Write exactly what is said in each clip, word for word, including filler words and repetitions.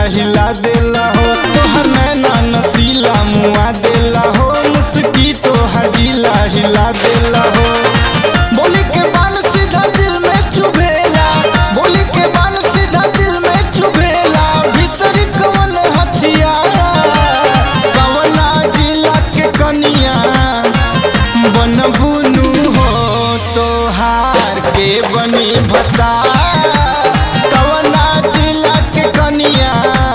हिला देला हो, तोहर नैना नसीला मुआ देला हो, मुस्की तोहर जिला हिला देला हो। बोली के बान सीधा दिल में चुभेला, बोली के बान सीधा दिल में चुभेला, भीतरी कवन हथियार कवना जिला के कनिया बनबुनु हो तोहार के बनी भता, कवना जिला के कनिया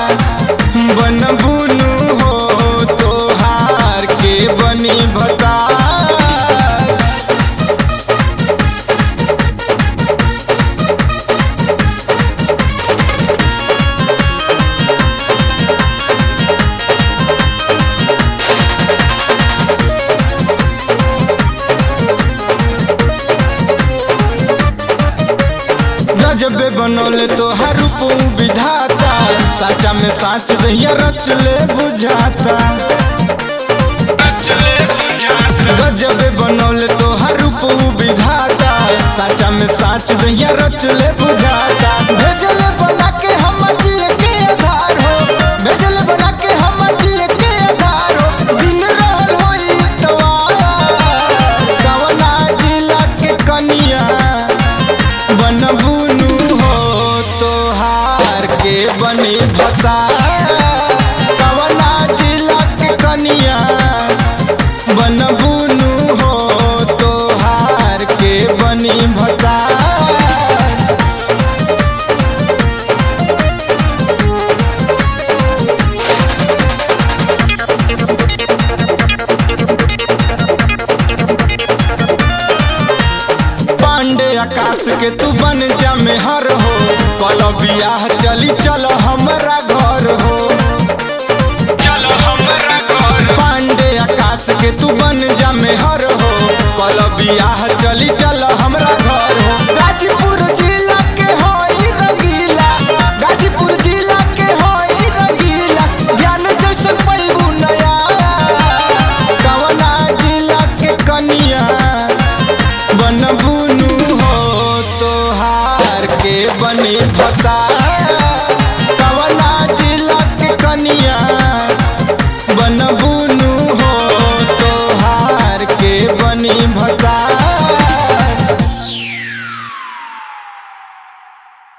बनबुनु हो तोहार के बनी भता। गजबे बनौले तोहार रूप विधाता, साचा में साच दहिया रच ले बुझाता। गजबे बनौले तोहार रूप विधाता, साचा में साच दहिया रच ले बुझाता। भेजले बना के हमर दिल के आधार हो, भेजले बना के हमर दिल के आधार हो, दिन रहल होई तवार कवना जिला के कनिया बनबुनु हो तोहार के बनी भता, कवना जिला के कनिया बनबुनु हो तोहार के बनी भता। पांडे आकाश के तू बन जा मेहर हो, कल बियाह चली चल हमरा घर हो, चल हमरा घर। पांडे आकाश के तू बन जा मेहर हो, कल बियाह चली चल हमरा घर हो। गाजीपुर जिला के होई रंगीला, गाजीपुर जिला के होई रंगीला, ज्ञान जैसन पैबू नया कवना जिला के कनिया बनबुनु हो तोहार के बनी भता।